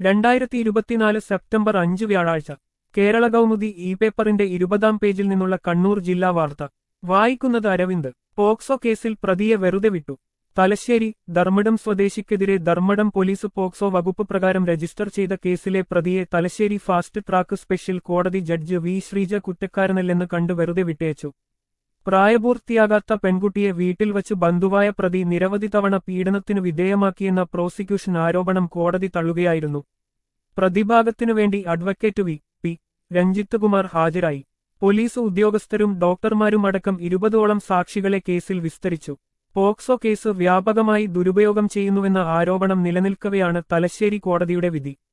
2024 September 5 വ്യാഴാഴ്ച Kerala Kaumudi E പേപ്പറിന്റെ 20-ാം പേജിൽ നിന്നുള്ള കണ്ണൂർ ജില്ലാ വാർത്ത വായിക്കുന്നത് അരവിന്ദ്. പോക്സോ കേസിൽ പ്രതിയെ വെറുതെ വിട്ടു. തലശ്ശേരി. ധർമ്മടം സ്വദേശിക്കെതിരെ ധർമ്മടം പോലീസ് പോക്സോ വകുപ്പ് പ്രകാരം രജിസ്റ്റർ ചെയ്ത കേസിലെ പ്രതിയെ തലശ്ശേരി ഫാസ്റ്റ് ട്രാക്ക് സ്പെഷ്യൽ കോടതി ജഡ്ജ് വി ശ്രീജ കുറ്റക്കാരനല്ലെന്ന് കണ്ട് വെറുതെ വിട്ടയച്ചു. പ്രായപൂർത്തിയാകാത്ത പെൺകുട്ടിയെ വീട്ടിൽ വച്ച് ബന്ധുവായ പ്രതി നിരവധി തവണ പീഡനത്തിനു വിധേയമാക്കിയെന്ന പ്രോസിക്യൂഷൻ ആരോപണം കോടതി തള്ളുകയായിരുന്നു. പ്രതിഭാഗത്തിനുവേണ്ടി അഡ്വക്കേറ്റ് പി രഞ്ജിത്ത് കുമാർ ഹാജരായി. പോലീസ് ഉദ്യോഗസ്ഥരും ഡോക്ടർമാരുമടക്കം 20ഓളം സാക്ഷികളെ കേസിൽ വിസ്തരിച്ചു. പോക്സോ കേസ് വ്യാപകമായി ദുരുപയോഗം ചെയ്യുന്നുവെന്ന ആരോപണം നിലനിൽക്കവെയാണ് തലശ്ശേരി കോടതിയുടെ വിധി.